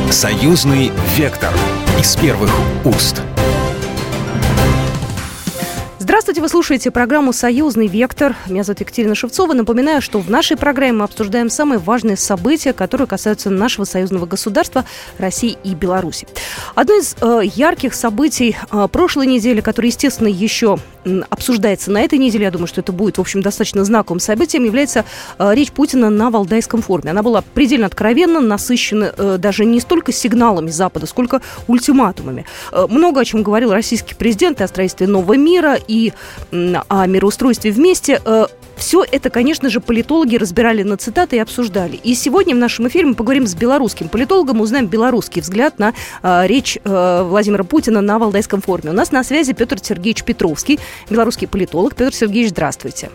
Союзный вектор из первых уст. Здравствуйте, вы слушаете программу «Союзный вектор». Меня зовут Екатерина Шевцова. Напоминаю, что в нашей программе мы обсуждаем самые важные события, которые касаются нашего союзного государства России и Беларуси. Одно из ярких событий прошлой недели, которое, естественно, еще обсуждается на этой неделе, я думаю, что это будет, в общем, достаточно знаковым событием, является речь Путина на Валдайском форуме. Она была предельно откровенна, насыщена даже не столько сигналами Запада, сколько ультиматумами. Много о чем говорил российский президент и о строительстве нового мира, и о мироустройстве вместе. Все это, конечно же, политологи разбирали на цитаты и обсуждали. И сегодня в нашем эфире мы поговорим с белорусским политологом, узнаем белорусский взгляд на речь Владимира Путина на Валдайском форуме. У нас на связи Петр Сергеевич Петровский, белорусский политолог. Петр Сергеевич, здравствуйте.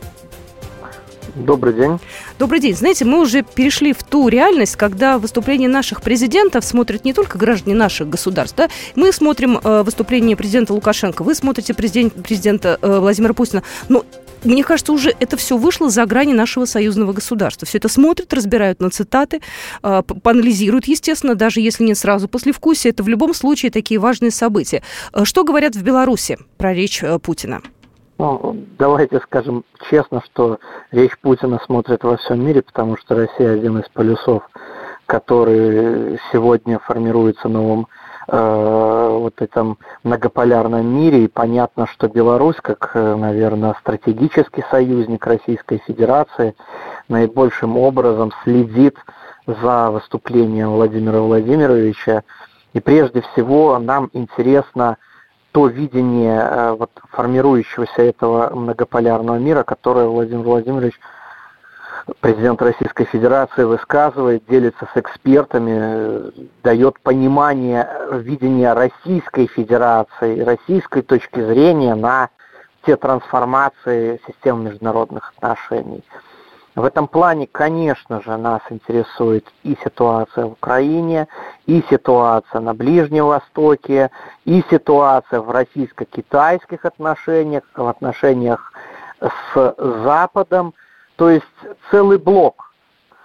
Добрый день. Добрый день. Знаете, мы уже перешли в ту реальность, когда выступления наших президентов смотрят не только граждане наших государств. Да? Мы смотрим выступление президента Лукашенко, вы смотрите президента Владимира Путина. Но мне кажется, уже это все вышло за грани нашего союзного государства. Все это смотрят, разбирают на цитаты, поанализируют, естественно, даже если не сразу послевкусие. Это в любом случае такие важные события. Что говорят в Беларуси про речь Путина? Давайте скажем честно, что речь Путина смотрят во всем мире, потому что Россия один из полюсов, который сегодня формируется новым вот этом многополярном мире. И понятно, что Беларусь, как, наверное, стратегический союзник Российской Федерации, наибольшим образом следит за выступлением Владимира Владимировича. И прежде всего нам интересно то видение формирующегося этого многополярного мира, которое Владимир Владимирович, президент Российской Федерации, высказывает, делится с экспертами, дает понимание видения Российской Федерации, российской точки зрения на те трансформации системы международных отношений. В этом плане, конечно же, нас интересует и ситуация в Украине, и ситуация на Ближнем Востоке, и ситуация в российско-китайских отношениях, в отношениях с Западом. То есть целый блок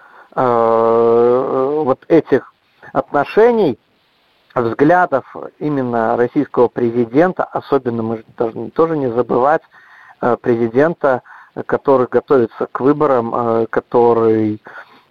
вот этих отношений, взглядов именно российского президента, особенно мы должны тоже не забывать президента, который готовится к выборам, который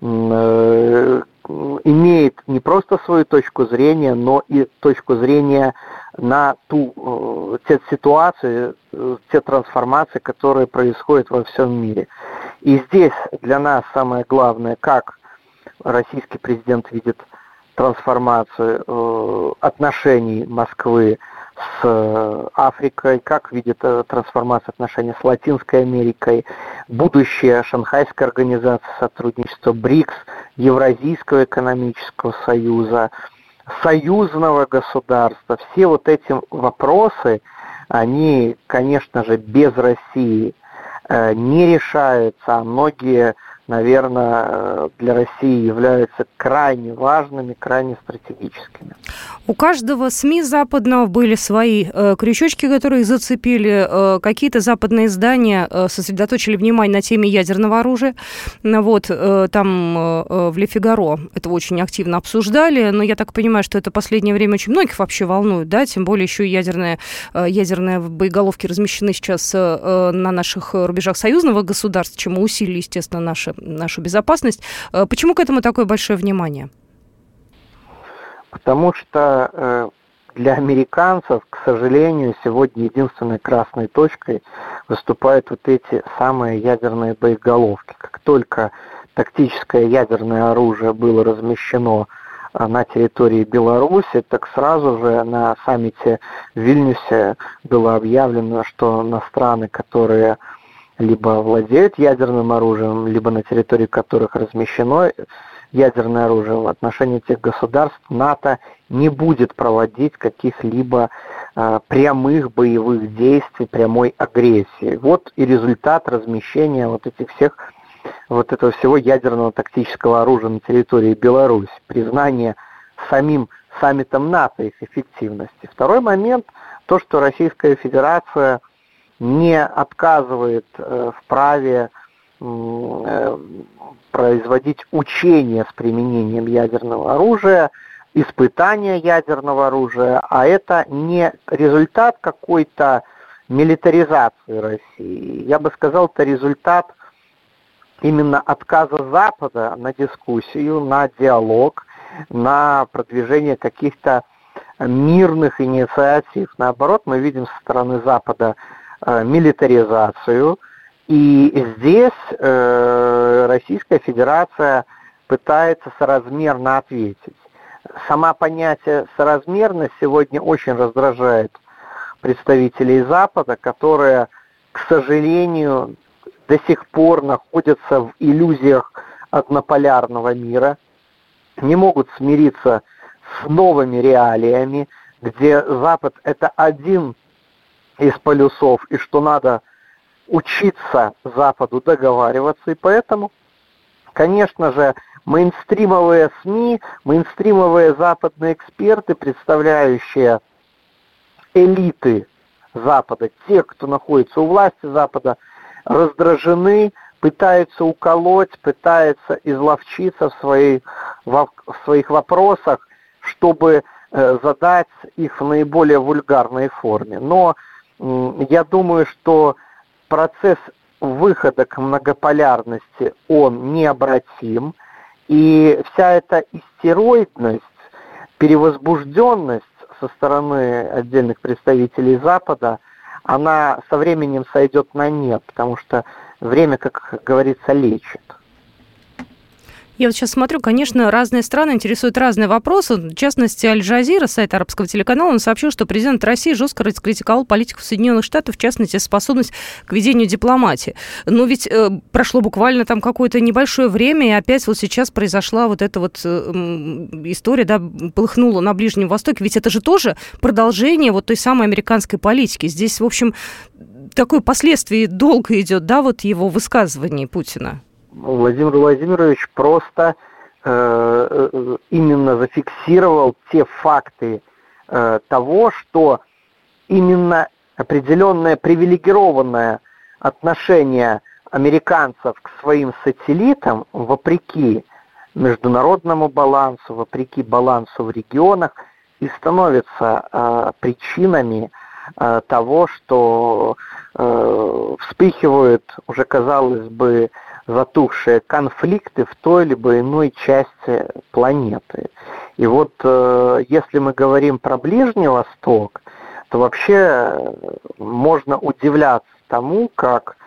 имеет не просто свою точку зрения, но и точку зрения на те ситуации, те трансформации, которые происходят во всем мире. И здесь для нас самое главное, как российский президент видит трансформацию отношений Москвы с Африкой, как видит трансформацию отношений с Латинской Америкой, будущее Шанхайской организации сотрудничества, БРИКС, Евразийского экономического союза, союзного государства. Все вот эти вопросы, они, конечно же, без России не решаются, а многие, наверное, для России являются крайне важными, крайне стратегическими. У каждого СМИ западного были свои крючочки, которые их зацепили. Какие-то западные издания сосредоточили внимание на теме ядерного оружия. Вот, там в «Ле Фигаро» это очень активно обсуждали, но я так понимаю, что это в последнее время очень многих вообще волнует, да, тем более еще и ядерные боеголовки размещены сейчас на наших рубежах союзного государства, чему усилили, естественно, нашу безопасность. Почему к этому такое большое внимание? Потому что для американцев, к сожалению, сегодня единственной красной точкой выступают вот эти самые ядерные боеголовки. Как только тактическое ядерное оружие было размещено на территории Беларуси, так сразу же на саммите в Вильнюсе было объявлено, что на страны, которые либо владеют ядерным оружием, либо на территории которых размещено ядерное оружие, в отношении этих государств НАТО не будет проводить каких-либо прямых боевых действий, прямой агрессии. Вот и результат размещения вот этого всего ядерного тактического оружия на территории Беларуси, признание самим саммитом НАТО их эффективности. Второй момент, то, что Российская Федерация не отказывает в праве производить учения с применением ядерного оружия испытания ядерного оружия, а это не результат какой-то милитаризации России. Я бы сказал, это результат именно отказа Запада на дискуссию, на диалог, на продвижение каких-то мирных инициатив. Наоборот, мы видим со стороны Запада милитаризацию, и здесь Российская Федерация пытается соразмерно ответить. Сама понятие соразмерность сегодня очень раздражает представителей Запада, которые, к сожалению, до сих пор находятся в иллюзиях однополярного мира, не могут смириться с новыми реалиями, где Запад – это один из полюсов, и что надо учиться Западу договариваться. И поэтому, конечно же, мейнстримовые СМИ, мейнстримовые западные эксперты, представляющие элиты Запада, те, кто находится у власти Запада, раздражены, пытаются уколоть, пытаются изловчиться в своих вопросах, чтобы задать их в наиболее вульгарной форме. Но я думаю, что процесс выхода к многополярности, он необратим, и вся эта истероидность, перевозбужденность со стороны отдельных представителей Запада, она со временем сойдет на нет, потому что время, как говорится, лечит. Я вот сейчас смотрю, конечно, разные страны интересуют разные вопросы. В частности, Аль-Джазира, сайт арабского телеканала, он сообщил, что президент России жестко раскритиковал политику Соединенных Штатов, в частности, способность к ведению дипломатии. Но ведь прошло буквально там какое-то небольшое время, и опять вот сейчас произошла вот эта вот история, да, полыхнула на Ближнем Востоке. Ведь это же тоже продолжение вот той самой американской политики. Здесь, в общем, такое последствие долго идет, да, вот его высказываний Путина. Владимир Владимирович просто именно зафиксировал те факты того, что именно определенное привилегированное отношение американцев к своим сателлитам, вопреки международному балансу, вопреки балансу в регионах, и становятся причинами того, что вспыхивают уже, казалось бы, затухшие конфликты в той либо иной части планеты. И вот если мы говорим про Ближний Восток, то вообще можно удивляться тому, как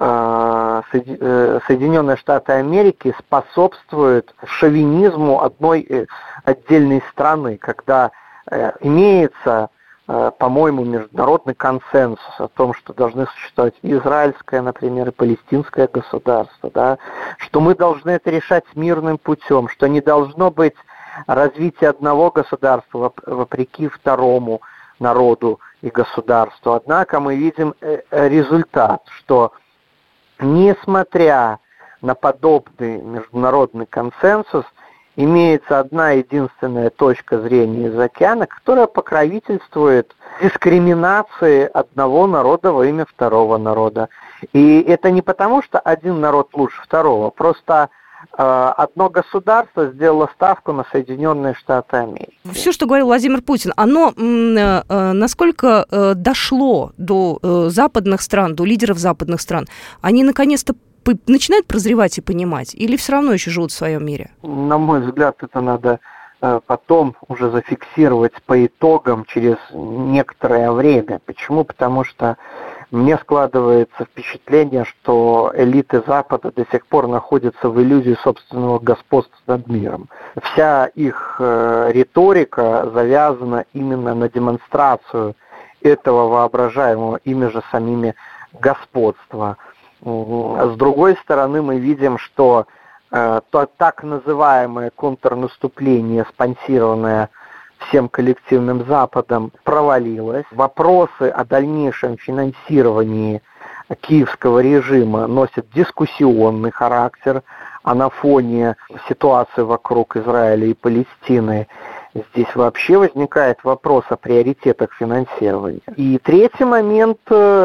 Соединенные Штаты Америки способствуют шовинизму одной отдельной страны, когда имеется, по-моему, международный консенсус о том, что должны существовать и израильское, например, и палестинское государство, да, что мы должны это решать мирным путем, что не должно быть развития одного государства вопреки второму народу и государству. Однако мы видим результат, что несмотря на подобный международный консенсус, имеется одна единственная точка зрения из океана, которая покровительствует дискриминации одного народа во имя второго народа. И это не потому, что один народ лучше второго, просто одно государство сделало ставку на Соединенные Штаты Америки. Все, что говорил Владимир Путин, оно насколько дошло до западных стран, до лидеров западных стран? Они наконец-то начинают прозревать и понимать, или все равно еще живут в своем мире? На мой взгляд, это надо потом уже зафиксировать по итогам через некоторое время. Почему? Потому что мне складывается впечатление, что элиты Запада до сих пор находятся в иллюзии собственного господства над миром. Вся их риторика завязана именно на демонстрацию этого воображаемого ими же самими господства. С другой стороны, мы видим, что то так называемое контрнаступление, спонсированное всем коллективным Западом, провалилось. Вопросы о дальнейшем финансировании киевского режима носят дискуссионный характер, а на фоне ситуации вокруг Израиля и Палестины здесь вообще возникает вопрос о приоритетах финансирования. И третий момент,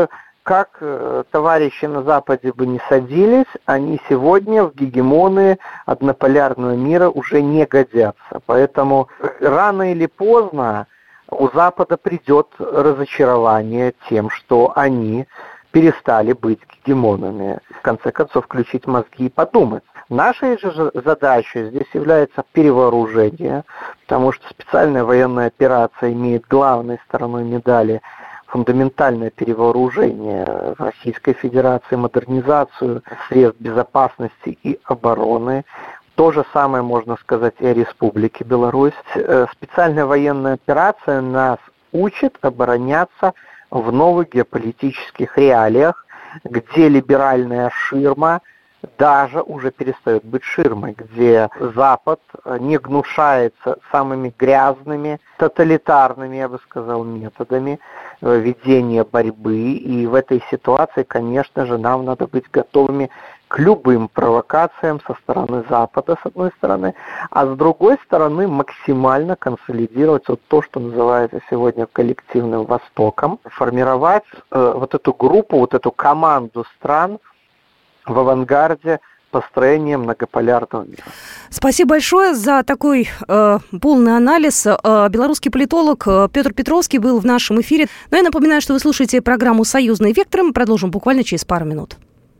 как товарищи на Западе бы не садились, они сегодня в гегемоны однополярного мира уже не годятся. Поэтому рано или поздно у Запада придет разочарование тем, что они перестали быть гегемонами. В конце концов, включить мозги и подумать. Нашей же задачей здесь является перевооружение, потому что специальная военная операция имеет главной стороной медали фундаментальное перевооружение Российской Федерации, модернизацию средств безопасности и обороны. То же самое можно сказать и о Республике Беларусь. Специальная военная операция нас учит обороняться в новых геополитических реалиях, где либеральная ширма даже уже перестает быть ширмой, где Запад не гнушается самыми грязными, тоталитарными, я бы сказал, методами ведения борьбы. И в этой ситуации, конечно же, нам надо быть готовыми к любым провокациям со стороны Запада, с одной стороны, а с другой стороны максимально консолидировать вот то, что называется сегодня коллективным Востоком, формировать вот эту группу, вот эту команду стран в авангарде построения многополярного мира. Спасибо большое за такой полный анализ. Белорусский политолог Петр Петровский был в нашем эфире. Но я напоминаю, что вы слушаете программу «Союзный вектор». Мы продолжим буквально через пару минут.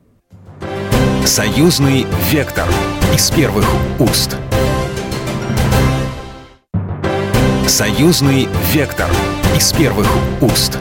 «Союзный вектор» из первых уст. «Союзный вектор» из первых уст.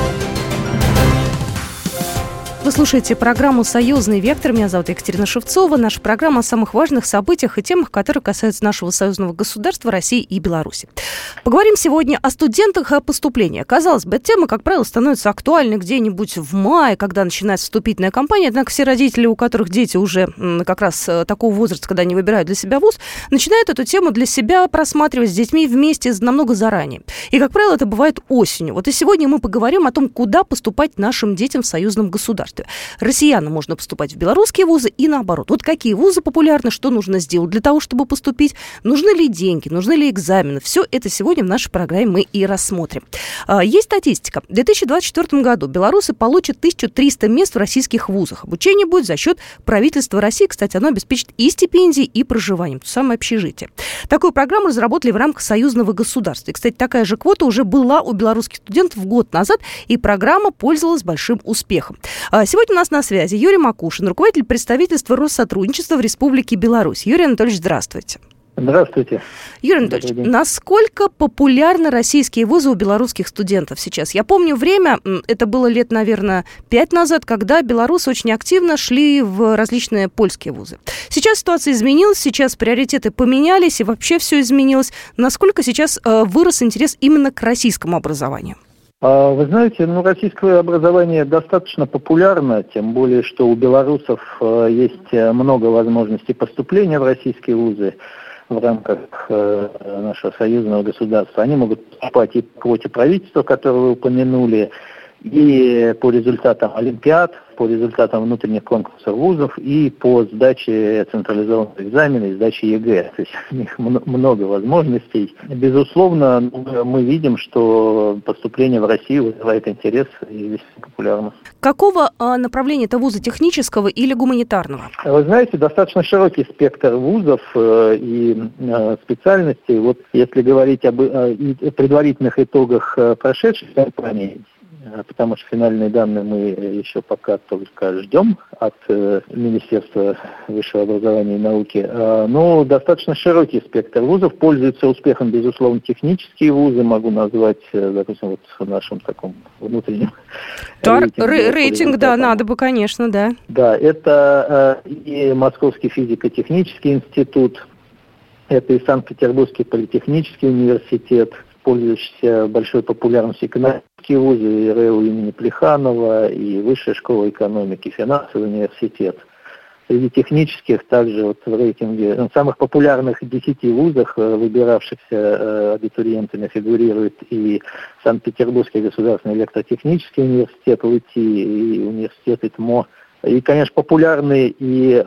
Вы слушаете программу «Союзный вектор». Меня зовут Екатерина Шевцова. Наша программа о самых важных событиях и темах, которые касаются нашего союзного государства, России и Беларуси. Поговорим сегодня о студентах и о поступлении. Казалось бы, эта тема, как правило, становится актуальной где-нибудь в мае, когда начинается вступительная кампания. Однако все родители, у которых дети уже как раз такого возраста, когда они выбирают для себя вуз, начинают эту тему для себя просматривать с детьми вместе намного заранее. И, как правило, это бывает осенью. Вот и сегодня мы поговорим о том, куда поступать нашим детям в союзном государстве. Россиянам можно поступать в белорусские вузы и наоборот. Вот какие вузы популярны, что нужно сделать для того, чтобы поступить, нужны ли деньги, нужны ли экзамены. Все это сегодня в нашей программе мы и рассмотрим. Есть статистика. В 2024 году белорусы получат 1300 мест в российских вузах. Обучение будет за счет правительства России. Кстати, оно обеспечит и стипендии, и проживание. То самое общежитие. Такую программу разработали в рамках союзного государства. И, кстати, такая же квота уже была у белорусских студентов год назад, и программа пользовалась большим успехом. Сегодня у нас на связи Юрий Макушин, руководитель представительства Россотрудничества в Республике Беларусь. Юрий Анатольевич, здравствуйте. Здравствуйте. Юрий Анатольевич, насколько популярны российские вузы у белорусских студентов сейчас? Я помню время, это было лет, наверное, 5 назад, когда белорусы очень активно шли в различные польские вузы. Сейчас ситуация изменилась, сейчас приоритеты поменялись, и вообще все изменилось. Насколько сейчас вырос интерес именно к российскому образованию? Вы знаете, российское образование достаточно популярно, тем более, что у белорусов есть много возможностей поступления в российские вузы в рамках нашего союзного государства. Они могут поступать и по квоте правительства, которую вы упомянули, и по результатам олимпиад, по результатам внутренних конкурсов вузов и по сдаче централизованных экзаменов и сдаче ЕГЭ. То есть у них много возможностей. Безусловно, мы видим, что поступление в Россию вызывает интерес и весьма популярно. Какого направления это вузы, технического или гуманитарного? Вы знаете, достаточно широкий спектр вузов и специальностей. Вот если говорить об предварительных итогах прошедшей кампании, потому что финальные данные мы еще пока только ждем от Министерства высшего образования и науки. Но достаточно широкий спектр вузов. Пользуются успехом, безусловно, технические вузы. Могу назвать, допустим, вот в нашем таком внутреннем рейтинг, да, надо бы, конечно, да. Да, это и Московский физико-технический институт, это и Санкт-Петербургский политехнический университет, пользующийся большой популярностью экономические вузы, и РЭУ имени Плеханова, и Высшая школа экономики, финансовый университет. Среди технических также вот в рейтинге самых популярных 10 вузах, выбиравшихся абитуриентами, фигурирует и Санкт-Петербургский государственный электротехнический университет УИТИ, и университет ИТМО И, конечно, популярны и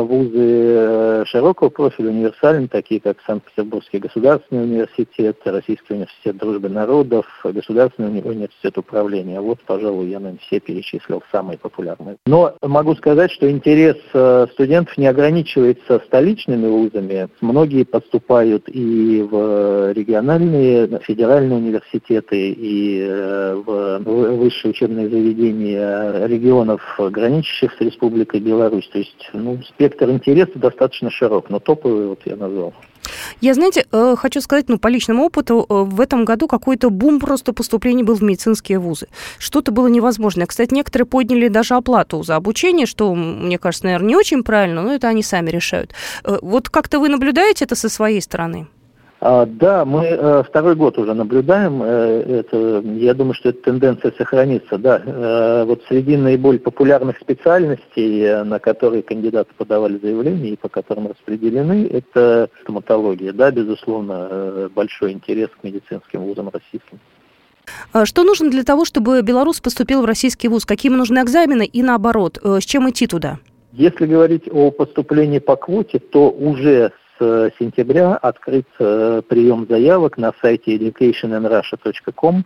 вузы широкого профиля, универсальные, такие как Санкт-Петербургский государственный университет, Российский университет дружбы народов, Государственный университет управления. Вот, пожалуй, я, наверное, все перечислил самые популярные. Но могу сказать, что интерес студентов не ограничивается столичными вузами. Многие поступают и в региональные, федеральные университеты, и в высшие учебные заведения регионов, граничащих с Республикой Беларусь. То есть, спектр интереса достаточно широк, но топовый вот я назвал. Я, знаете, хочу сказать, по личному опыту, в этом году какой-то бум просто поступлений был в медицинские вузы. Что-то было невозможно. Кстати, некоторые подняли даже оплату за обучение, что, мне кажется, наверное, не очень правильно, но это они сами решают. Вот как-то вы наблюдаете это со своей стороны? Да, мы второй год уже наблюдаем. Я думаю, что эта тенденция сохранится. Да, вот среди наиболее популярных специальностей, на которые кандидаты подавали заявления и по которым распределены, это стоматология. Да, безусловно, большой интерес к медицинским вузам российским. Что нужно для того, чтобы белорус поступил в российский вуз? Какие ему нужны экзамены и наоборот? С чем идти туда? Если говорить о поступлении по квоте, то уже с сентября открыт прием заявок на сайте educationinrussia.com,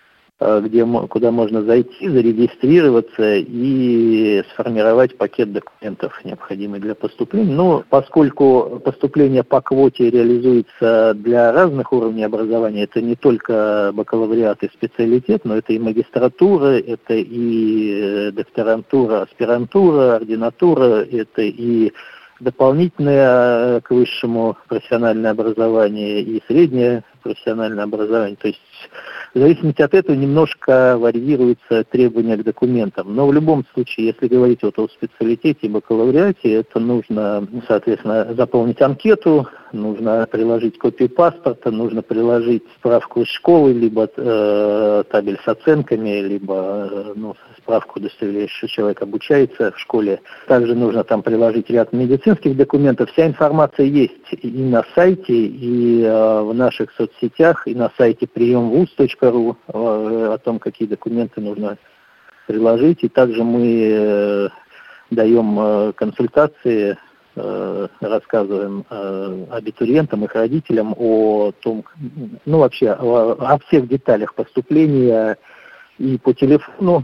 куда можно зайти, зарегистрироваться и сформировать пакет документов, необходимый для поступления. Но поскольку поступление по квоте реализуется для разных уровней образования, это не только бакалавриат и специалитет, но это и магистратура, это и докторантура, аспирантура, ординатура, это и дополнительное к высшему профессиональное образование и среднее профессиональное образование. То есть в зависимости от этого немножко варьируются требования к документам. Но в любом случае, если говорить о специалитете и бакалавриате, это нужно, соответственно, заполнить анкету, нужно приложить копию паспорта, нужно приложить справку из школы, либо табель с оценками, либо справку, удостоверяющую, что человек обучается в школе. Также нужно там приложить ряд медицинских документов. Вся информация есть и на сайте, и в наших соцсетях, и на сайте приемвуз.ру о том, какие документы нужно приложить. И также мы даем консультации, рассказываем абитуриентам, их родителям о том, вообще о всех деталях поступления и по телефону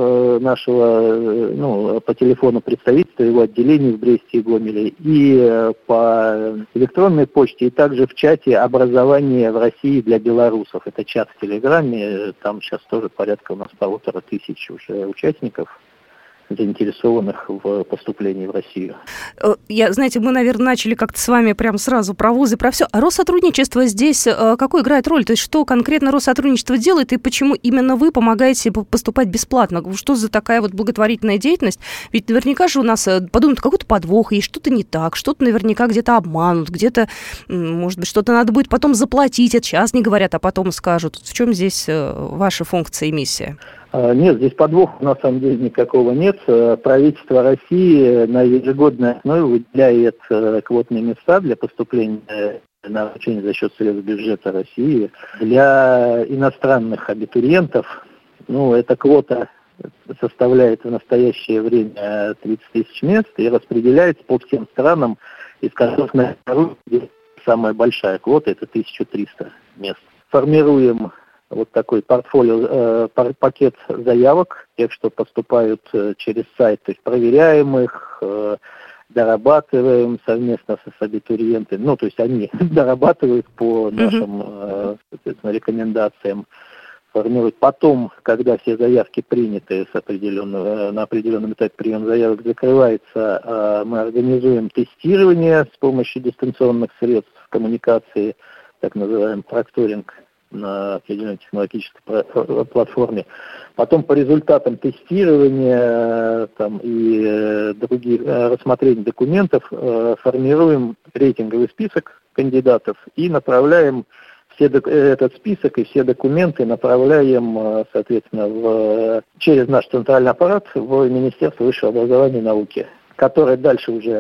нашего, по телефону представительства его отделений в Бресте и Гомеле, и по электронной почте, и также в чате «Образование в России для белорусов». Это чат в Телеграме, там сейчас тоже порядка у нас 1500 уже участников, заинтересованных в поступлении в Россию. Мы, наверное, начали как-то с вами прям сразу про вузы, про все. А Россотрудничество здесь какую играет роль? То есть что конкретно Россотрудничество делает и почему именно вы помогаете поступать бесплатно? Что за такая благотворительная деятельность? Ведь наверняка же у нас подумают, какой-то подвох, есть что-то не так, что-то наверняка где-то обманут, где-то, может быть, что-то надо будет потом заплатить. Это сейчас не говорят, а потом скажут. В чем здесь ваша функция и миссия? Нет, здесь подвоха на самом деле никакого нет. Правительство России на ежегодной основе выделяет квотные места для поступления на обучение за счет средств бюджета России для иностранных абитуриентов. Эта квота составляет в настоящее время 30 тысяч мест и распределяется по всем странам, из которых на вторую самая большая квота – это 1300 мест. Формируем вот такой пакет заявок, тех, что поступают через сайт, то есть проверяем их, дорабатываем совместно с абитуриентами, то есть они дорабатывают по нашим, соответственно, рекомендациям, формируют. Потом, когда все заявки приняты на определенном этапе прием заявок закрывается, мы организуем тестирование с помощью дистанционных средств коммуникации, так называемый прокторинг, на определенной технологической платформе. Потом по результатам тестирования и других рассмотрения документов формируем рейтинговый список кандидатов и направляем этот список и все документы направляем, соответственно, через наш центральный аппарат в Министерство высшего образования и науки, которое дальше уже,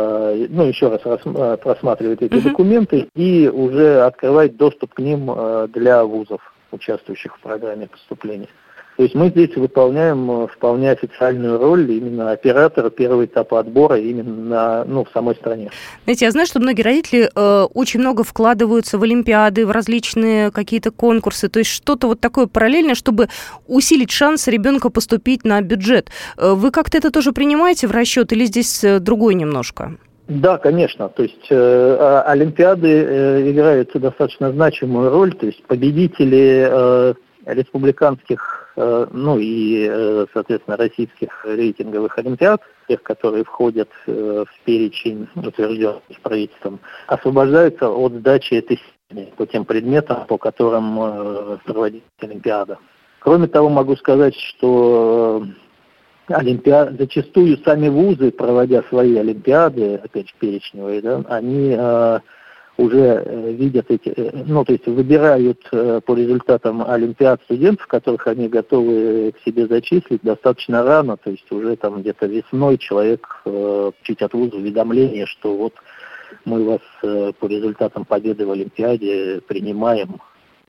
еще раз просматривает эти документы и уже открывает доступ к ним для вузов, участвующих в программе поступления. То есть мы здесь выполняем вполне официальную роль именно оператора первого этапа отбора именно в самой стране. Знаете, я знаю, что многие родители очень много вкладываются в олимпиады, в различные какие-то конкурсы, то есть что-то вот такое параллельное, чтобы усилить шанс ребенка поступить на бюджет. Вы как-то это тоже принимаете в расчет или здесь другое немножко? Да, конечно. То есть олимпиады играют достаточно значимую роль, то есть победители республиканских соответственно, российских рейтинговых олимпиад, тех, которые входят в перечень, утвержденный правительством, освобождаются от сдачи тестирования по тем предметам, по которым проводится олимпиада. Кроме того, могу сказать, что зачастую сами вузы, проводя свои олимпиады, опять же, перечневые, они уже видят выбирают по результатам олимпиад студентов, которых они готовы к себе зачислить достаточно рано, то есть уже там где-то весной человек чуть от вуза уведомление, что вот мы вас по результатам победы в олимпиаде принимаем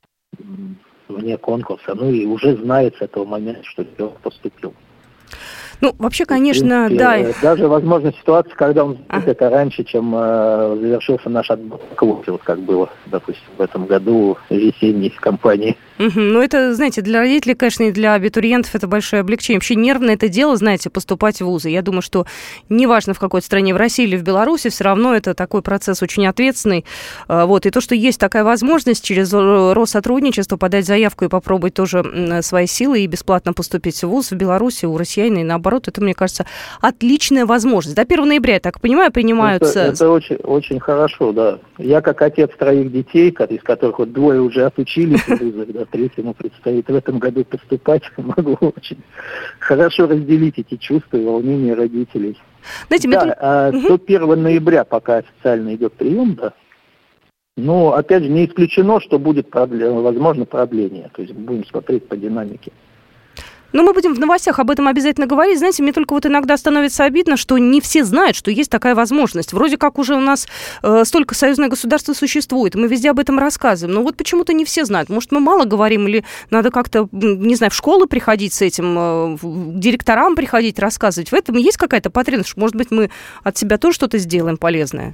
вне конкурса, и уже знает с этого момента, что ребенок поступил. Вообще, конечно, принципе, да. Даже возможна ситуация, когда он это раньше, чем завершился наш отбор в клубе, вот как было, допустим, в этом году в весенней кампании. Это, знаете, для родителей, конечно, и для абитуриентов это большое облегчение. Вообще нервное это дело, знаете, поступать в вузы. Я думаю, что неважно, в какой стране, в России или в Беларуси, все равно это такой процесс очень ответственный. И то, что есть такая возможность через Россотрудничество подать заявку и попробовать тоже свои силы и бесплатно поступить в вуз в Беларуси у россиян и наоборот, это, мне кажется, отличная возможность. До 1 ноября, я так понимаю, принимаются... Это очень, очень хорошо, да. Я как отец 3 детей, из которых 2 уже отучились в вузах, 3-му предстоит в этом году поступать, могу очень хорошо разделить эти чувства и волнения родителей. Знаете, до 1 ноября пока официально идет прием, да. Но, опять же, не исключено, что будет возможно продление. То есть будем смотреть по динамике. Мы будем в новостях об этом обязательно говорить. Знаете, мне только иногда становится обидно, что не все знают, что есть такая возможность. Вроде как уже у нас столько союзное государство существует, мы везде об этом рассказываем. Но почему-то не все знают. Может, мы мало говорим, или надо как-то, не знаю, в школы приходить с этим, к директорам приходить, рассказывать. В этом есть какая-то потребность? Может быть, мы от себя тоже что-то сделаем полезное?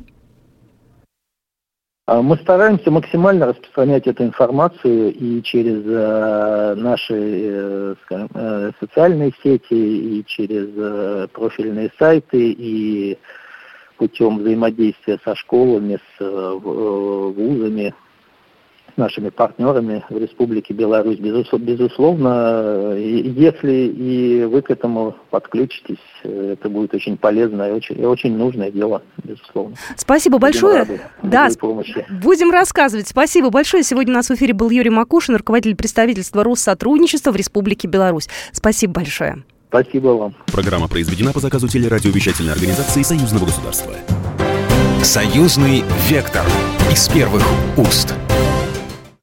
Мы стараемся максимально распространять эту информацию и через наши социальные сети, и через профильные сайты, и путем взаимодействия со школами, с вузами, с нашими партнерами в Республике Беларусь. Безусловно, если и вы к этому подключитесь, это будет очень полезное и очень нужное дело, безусловно. Спасибо большое. Будем рассказывать. Спасибо большое. Сегодня у нас в эфире был Юрий Макушин, руководитель представительства Россотрудничества в Республике Беларусь. Спасибо большое. Спасибо вам. Программа произведена по заказу телерадиовещательной организации Союзного государства. Союзный вектор из первых уст.